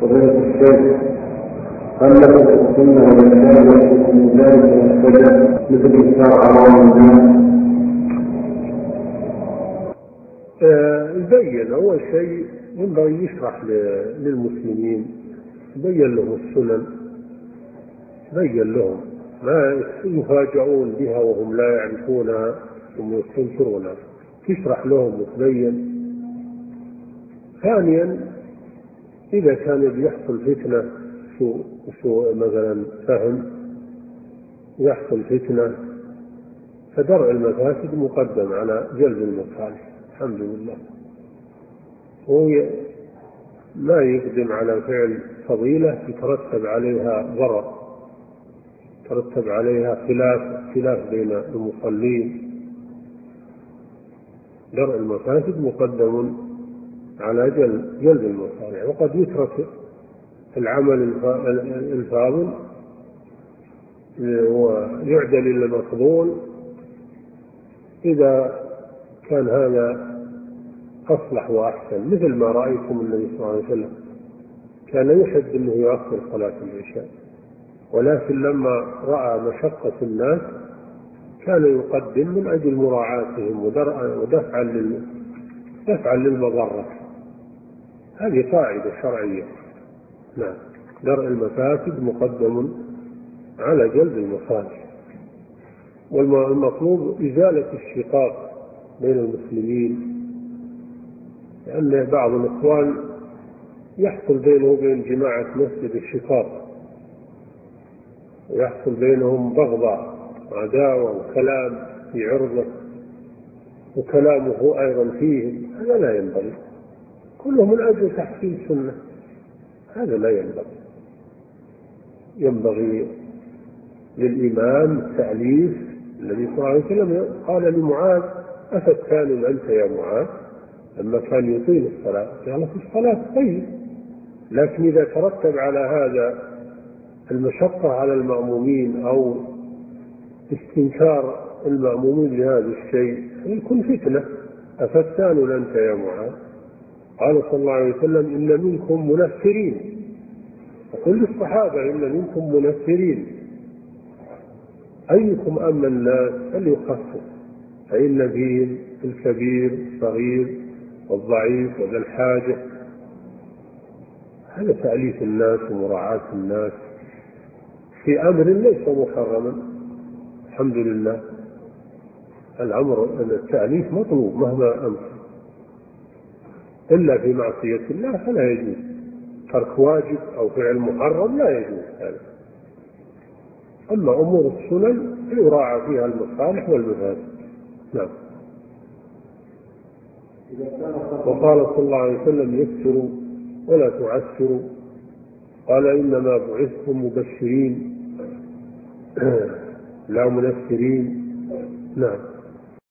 فضيلة الشيخ، هل لك السنة والكتاب من ذلك المستجد مثل إكثار عوام الناس؟ يبين أول شيء ينبغي يشرح للمسلمين، يبين لهم السنن، يبين لهم ما يفاجئون بها وهم لا يعرفونها ثم يستنكرونها، تشرح لهم وتبين. ثانيا إذا كان بيحصل فتنة سوء مثلا فهم، يحصل فتنة، فدرء المفاسد مقدم على جلب المصالح. الحمد لله. هو ما يقدم على فعل فضيلة يترتب عليها ضرر، يترتب عليها خلاف بين المصلين. درء المفاسد مقدم على جلب المصالح. وقد يترك العمل الفاضل ويعدل إلى المقبول إذا كان هذا أصلح وأحسن، مثل ما رأيتم النبي صلى الله عليه وسلم كان يحب أنه يؤخر صلاة العشاء، ولكن لما رأى مشقة الناس كان يقدم من أجل مراعاتهم ودفعا للمضرة. هذه قاعدة شرعية. نعم، درء المفاسد مقدم على جلب المصالح. والمطلوب إزالة الشقاق بين المسلمين، لأن بعض الإخوان يحصل بينه وبين جماعة مسجد الشقاق، ويحصل بينهم بغضاء عداوة وكلام في عرضه وكلامه أيضا فيهم. هذا لا ينبغي، كله من أجل تحسين سنة. هذا لا ينبغي. ينبغي للإمام التأليف. النبي صلى الله عليه وسلم قال لمعاذ: أفتان أنت يا معاذ؟ لما كان يطيل الصلاة قال في الصلاة طيب، لكن إذا ترتب على هذا المشقة على المأمومين أو استنكار المأمومين لهذا الشيء يكون فتنة. أفتان أنت يا معاذ؟ قال صلى الله عليه وسلم: إن منكم منفرين. وكل الصحابة: إن منكم منفرين، أيكم أما الناس فليخفف، فإن فيهم الكبير الصغير والضعيف وذا الحاجة. هذا تأليف الناس ومراعاة الناس في أمر ليس محرما. الحمد لله. الأمر التأليف مطلوب مهما أمر، إلا في معصية الله فلا يجوز. ترك واجب أو فعل محرم لا يجوز هذا. أما أمور السنن يراعى فيها المصالح والمفاسد. نعم. وقال صلى الله عليه وسلم: يسروا ولا تعسروا. قال: إنما بعثتم مبشرين لا منفرين. نعم.